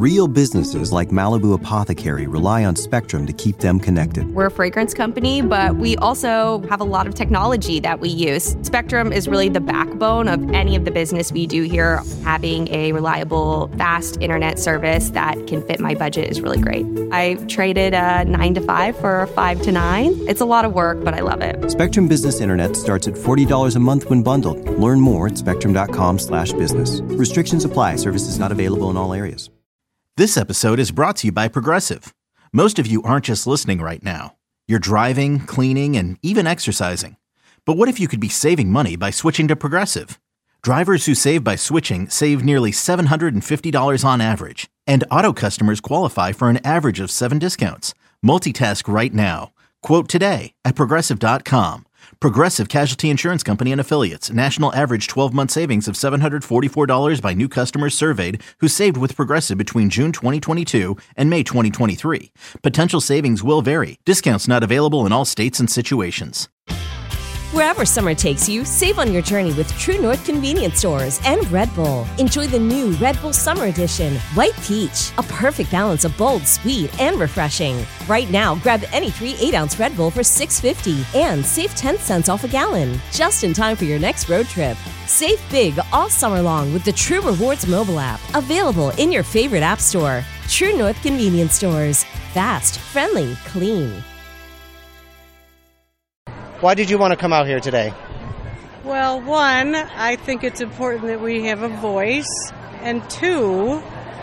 Real businesses like Malibu Apothecary rely on Spectrum to keep them connected. We're a fragrance company, but we also have a lot of technology that we use. Spectrum is really the backbone of any of the business we do here. Having a reliable, fast internet service that can fit my budget is really great. I traded a 9 to 5 for a 5 to 9. It's a lot of work, but I love it. Spectrum Business Internet starts at $40 a month when bundled. Learn more at spectrum.com/business. Restrictions apply. Services not available in all areas. This episode is brought to you by Progressive. Most of you aren't just listening right now. You're driving, cleaning, and even exercising. But what if you could be saving money by switching to Progressive? Drivers who save by switching save nearly $750 on average. And auto customers qualify for an average of 7 discounts. Multitask right now. Quote today at Progressive.com. Progressive Casualty Insurance Company and Affiliates. National average 12-month savings of $744 by new customers surveyed who saved with Progressive between June 2022 and May 2023. Potential savings will vary. Discounts not available in all states and situations. Wherever summer takes you, save on your journey with True North Convenience Stores and Red Bull. Enjoy the new Red Bull Summer Edition, White Peach, a perfect balance of bold, sweet, and refreshing. Right now, grab any 3 8-ounce Red Bull for $6.50 and save 10 cents off a gallon, just in time for your next road trip. Save big all summer long with the True Rewards mobile app, available in your favorite app store. True North Convenience Stores. Fast, friendly, clean. Why did you want to come out here today? Well, one, I think it's important that we have a voice. And two,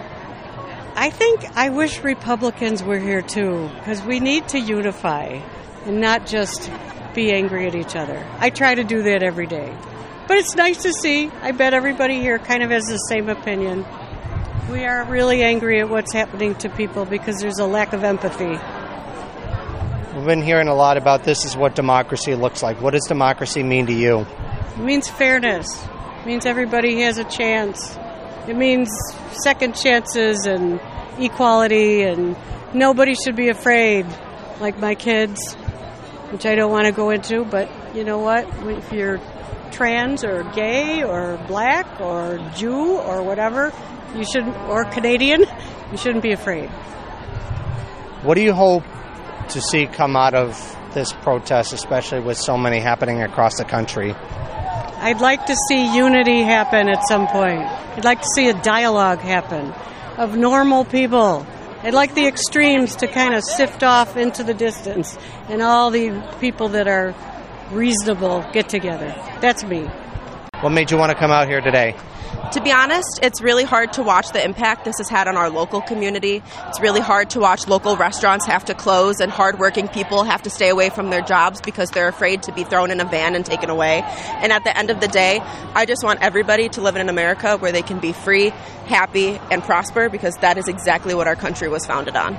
I wish Republicans were here too, because we need to unify and not just be angry at each other. I try to do that every day. But it's nice to see. I bet everybody here kind of has the same opinion. We are really angry at what's happening to people because there's a lack of empathy. We've been hearing a lot about this is what democracy looks like. What does democracy mean to you? It means fairness. It means everybody has a chance. It means second chances and equality, and nobody should be afraid, like my kids, which I don't want to go into, but you know what? If you're trans or gay or black or Jew or whatever, you shouldn't, or Canadian, you shouldn't be afraid. What do you hope to see come out of this protest, especially with so many happening across the country? I'd like to see unity happen at some point. I'd like to see a dialogue happen of normal people. I'd like the extremes to kind of sift off into the distance and all the people that are reasonable get together. That's me. What made you want to come out here today? To be honest, it's really hard to watch the impact this has had on our local community. It's really hard to watch local restaurants have to close and hardworking people have to stay away from their jobs because they're afraid to be thrown in a van and taken away. And at the end of the day, I just want everybody to live in an America where they can be free, happy, and prosper, because that is exactly what our country was founded on.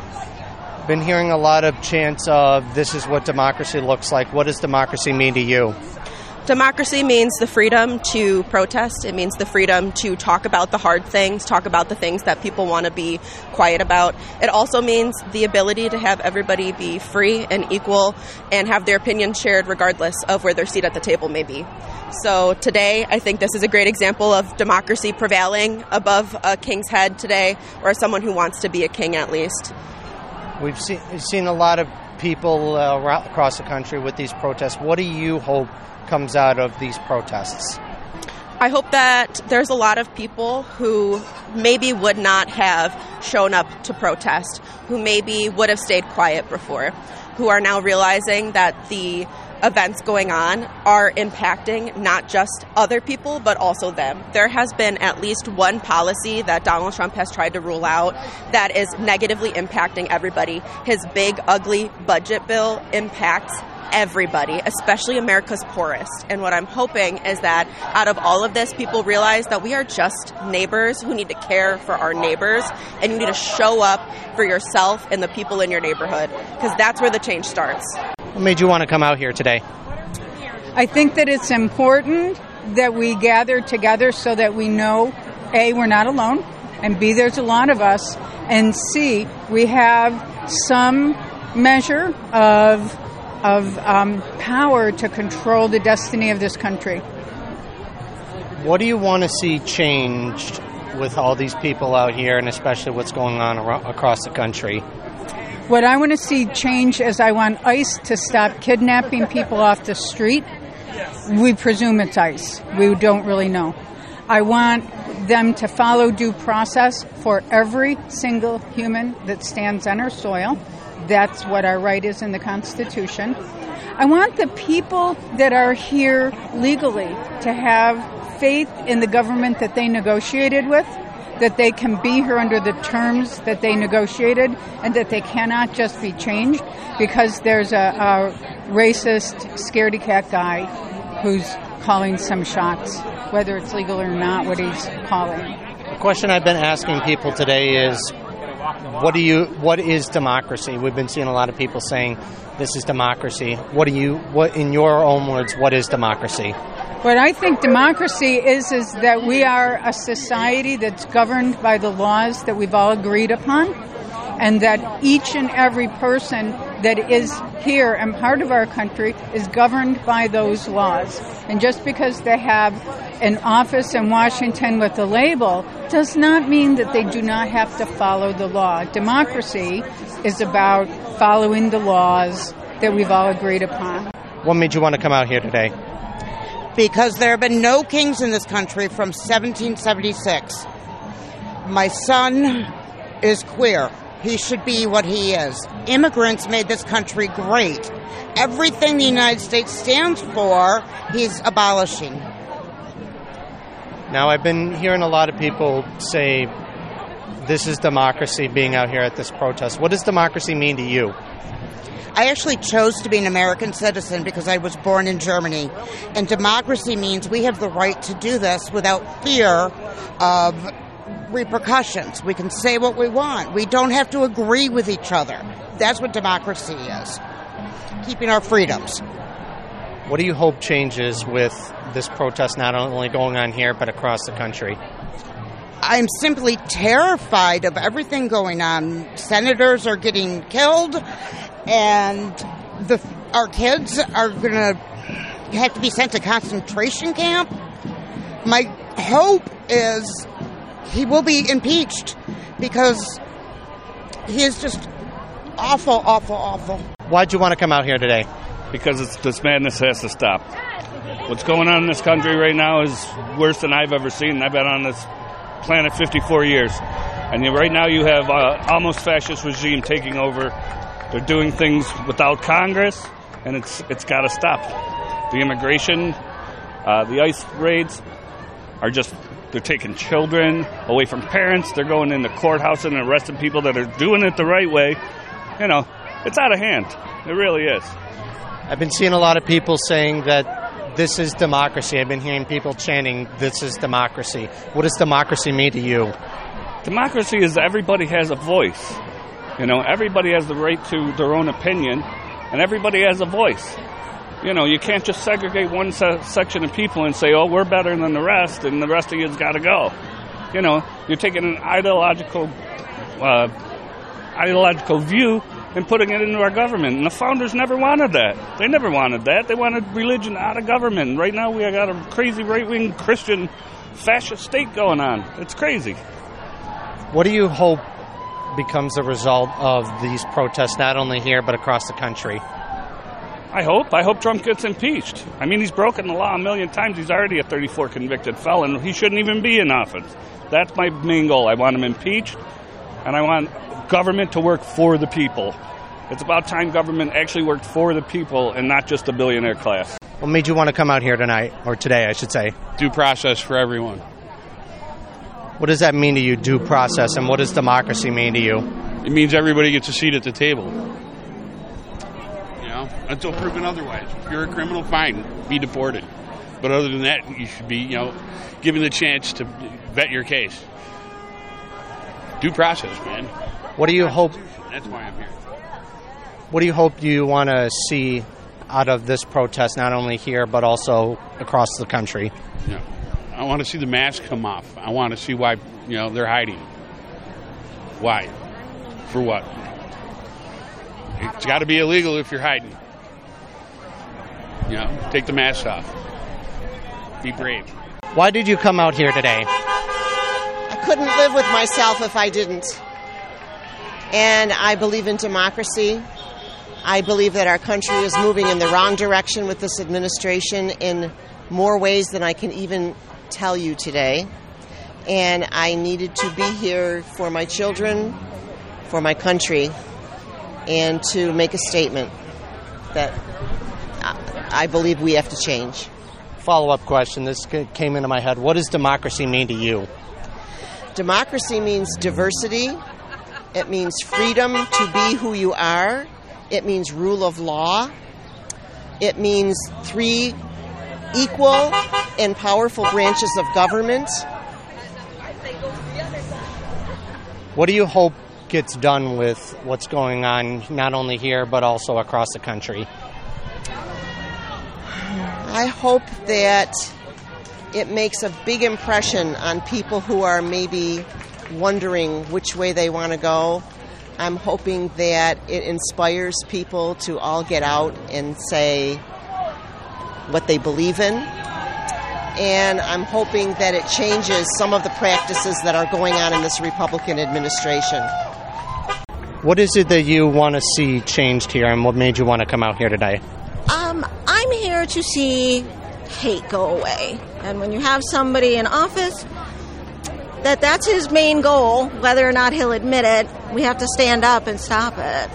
Been hearing a lot of chants of this is what democracy looks like. What does democracy mean to you? Democracy means the freedom to protest. It means the freedom to talk about the hard things, talk about the things that people want to be quiet about. It also means the ability to have everybody be free and equal and have their opinion shared regardless of where their seat at the table may be. So today, I think this is a great example of democracy prevailing above a king's head today, or someone who wants to be a king at least. We've seen a lot of people across the country with these protests. What do you hope comes out of these protests? I hope that there's a lot of people who maybe would not have shown up to protest, who maybe would have stayed quiet before, who are now realizing that the events going on are impacting not just other people, but also them. There has been at least one policy that Donald Trump has tried to rule out that is negatively impacting everybody. His big, ugly budget bill impacts everybody, especially America's poorest. And what I'm hoping is that out of all of this, people realize that we are just neighbors who need to care for our neighbors, and you need to show up for yourself and the people in your neighborhood, because that's where the change starts. What made you want to come out here today? I think that it's important that we gather together so that we know, A, we're not alone, and B, there's a lot of us, and C, we have some measure of power to control the destiny of this country. What do you want to see changed with all these people out here, and especially what's going on across the country? What I want to see change is I want ICE to stop kidnapping people off the street. We presume it's ICE. We don't really know. I want them to follow due process for every single human that stands on our soil. That's what our right is in the Constitution. I want the people that are here legally to have faith in the government that they negotiated with, that they can be here under the terms that they negotiated, and that they cannot just be changed because there's a racist, scaredy-cat guy who's calling some shots, whether it's legal or not, what he's calling. The question I've been asking people today is, what is democracy? We've been seeing a lot of people saying this is democracy. What in your own words, what is democracy? What I think democracy is that we are a society that's governed by the laws that we've all agreed upon, and that each and every person that is here and part of our country is governed by those laws. And just because they have an office in Washington with a label does not mean that they do not have to follow the law. Democracy is about following the laws that we've all agreed upon. What made you want to come out here today? Because there have been no kings in this country from 1776. My son is queer. He should be what he is. Immigrants made this country great. Everything the United States stands for, he's abolishing. Now, I've been hearing a lot of people say this is democracy being out here at this protest. What does democracy mean to you? I actually chose to be an American citizen because I was born in Germany. And democracy means we have the right to do this without fear of repercussions. We can say what we want. We don't have to agree with each other. That's what democracy is. Keeping our freedoms. What do you hope changes with this protest not only going on here but across the country? I'm simply terrified of everything going on. Senators are getting killed, and our kids are going to have to be sent to concentration camp. My hope is he will be impeached because he is just awful, awful, awful. Why'd you want to come out here today? Because this madness has to stop. What's going on in this country right now is worse than I've ever seen. I've been on this planet 54 years. And right now you have almost fascist regime taking over. They're doing things without Congress, and it's got to stop. The immigration, the ICE raids are just, they're taking children away from parents. They're going into courthouses and arresting people that are doing it the right way. You know, it's out of hand. It really is. I've been seeing a lot of people saying that this is democracy. I've been hearing people chanting, this is democracy. What does democracy mean to you? Democracy is everybody has a voice. You know, everybody has the right to their own opinion, and everybody has a voice. You know, you can't just segregate one section of people and say, oh, we're better than the rest, and the rest of you's got to go. You know, you're taking an ideological view and putting it into our government. And the founders never wanted that. They never wanted that. They wanted religion out of government. Right now we got a crazy right-wing Christian fascist state going on. It's crazy. What do you hope becomes the result of these protests, not only here but across the country? I hope Trump gets impeached. I mean, he's broken the law a million times. He's already a 34 convicted felon. He shouldn't even be in office. That's my main goal. I want him impeached, and I want government to work for the people. It's about time government actually worked for the people and not just the billionaire class. What made you want to come out here tonight, or today, I should say? Due process for everyone. What does that mean to you, due process, and what does democracy mean to you? It means everybody gets a seat at the table. You know, until proven otherwise. If you're a criminal, fine, be deported. But other than that, you should be, you know, given the chance to vet your case. Due process, man. What do you hope? That's why I'm here. What do you hope you want to see out of this protest, not only here but also across the country? Yeah. I want to see the mask come off. I want to see why, you know, they're hiding. Why? For what? It's got to be illegal if you're hiding. You know, take the mask off. Be brave. Why did you come out here today? I couldn't live with myself if I didn't. And I believe in democracy. I believe that our country is moving in the wrong direction with this administration in more ways than I can even tell you today. And I needed to be here for my children, for my country, and to make a statement that I believe we have to change. Follow-up question. This came into my head. What does democracy mean to you? Democracy means diversity. It means freedom to be who you are. It means rule of law. It means 3 equal and powerful branches of government. What do you hope gets done with what's going on, not only here, but also across the country? I hope that it makes a big impression on people who are maybe wondering which way they want to go. I'm hoping that it inspires people to all get out and say what they believe in. And I'm hoping that it changes some of the practices that are going on in this Republican administration. What is it that you want to see changed here, and what made you want to come out here today? I'm here to see hate go away. And when you have somebody in office that's his main goal, whether or not he'll admit it, we have to stand up and stop it.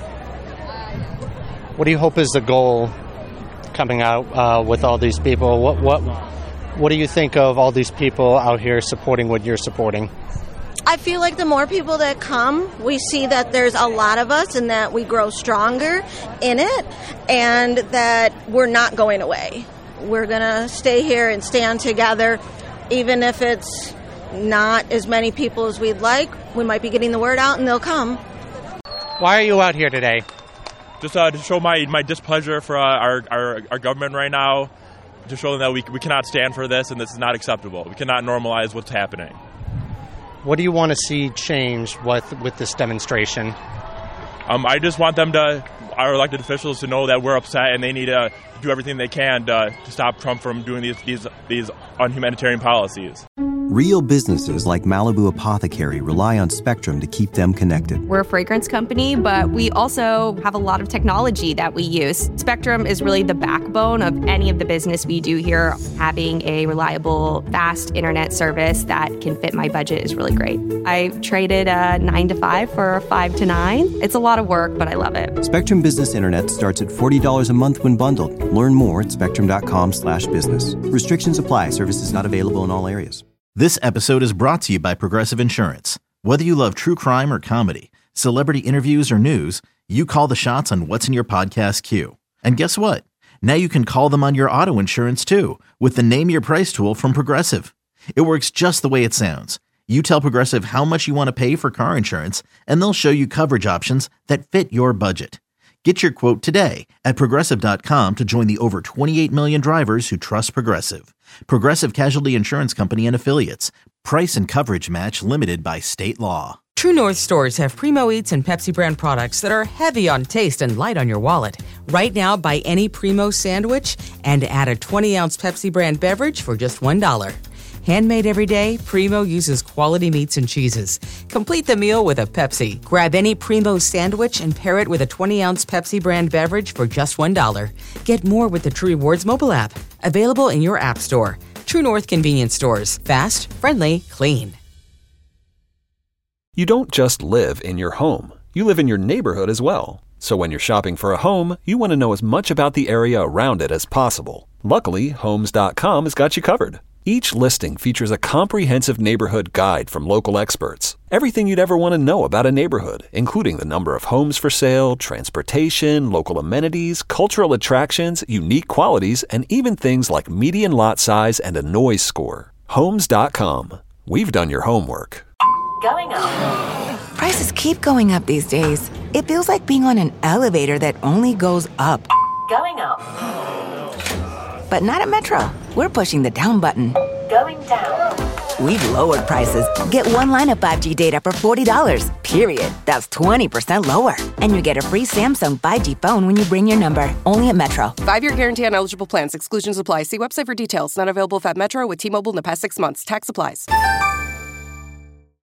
What do you hope is the goal coming out with all these people? What do you think of all these people out here supporting what you're supporting? I feel like the more people that come, we see that there's a lot of us and that we grow stronger in it and that we're not going away. We're going to stay here and stand together, even if it's not as many people as we'd like. We might be getting the word out and they'll come. Why are you out here today? Just to show my displeasure for our government right now, to show them that we cannot stand for this and this is not acceptable. We cannot normalize what's happening. What do you want to see change with this demonstration? I just want our elected officials to know that we're upset and they need to do everything they can to stop Trump from doing these unhumanitarian policies. Real businesses like Malibu Apothecary rely on Spectrum to keep them connected. We're a fragrance company, but we also have a lot of technology that we use. Spectrum is really the backbone of any of the business we do here. Having a reliable, fast internet service that can fit my budget is really great. I traded a 9 to 5 for a 5 to 9. It's a lot of work, but I love it. Spectrum Business Internet starts at $40 a month when bundled. Learn more at spectrum.com/business. Restrictions apply. Services not available in all areas. This episode is brought to you by Progressive Insurance. Whether you love true crime or comedy, celebrity interviews or news, you call the shots on what's in your podcast queue. And guess what? Now you can call them on your auto insurance too with the Name Your Price tool from Progressive. It works just the way it sounds. You tell Progressive how much you want to pay for car insurance, and they'll show you coverage options that fit your budget. Get your quote today at Progressive.com to join the over 28 million drivers who trust Progressive. Progressive Casualty Insurance Company and Affiliates. Price and coverage match limited by state law. True North stores have Primo Eats and Pepsi brand products that are heavy on taste and light on your wallet. Right now, buy any Primo sandwich and add a 20-ounce Pepsi brand beverage for just $1. Handmade every day, Primo uses quality meats and cheeses. Complete the meal with a Pepsi. Grab any Primo sandwich and pair it with a 20-ounce Pepsi brand beverage for just $1. Get more with the True Rewards mobile app. Available in your app store. True North convenience stores. Fast, friendly, clean. You don't just live in your home. You live in your neighborhood as well. So when you're shopping for a home, you want to know as much about the area around it as possible. Luckily, Homes.com has got you covered. Each listing features a comprehensive neighborhood guide from local experts. Everything you'd ever want to know about a neighborhood, including the number of homes for sale, transportation, local amenities, cultural attractions, unique qualities, and even things like median lot size and a noise score. Homes.com. We've done your homework. Going up. Prices keep going up these days. It feels like being on an elevator that only goes up. Going up. But not at Metro. We're pushing the down button. Going down. We've lowered prices. Get one line of 5G data for $40, period. That's 20% lower. And you get a free Samsung 5G phone when you bring your number. Only at Metro. 5-year guarantee on eligible plans. Exclusions apply. See website for details. Not available at Metro with T-Mobile in the past 6 months. Tax applies.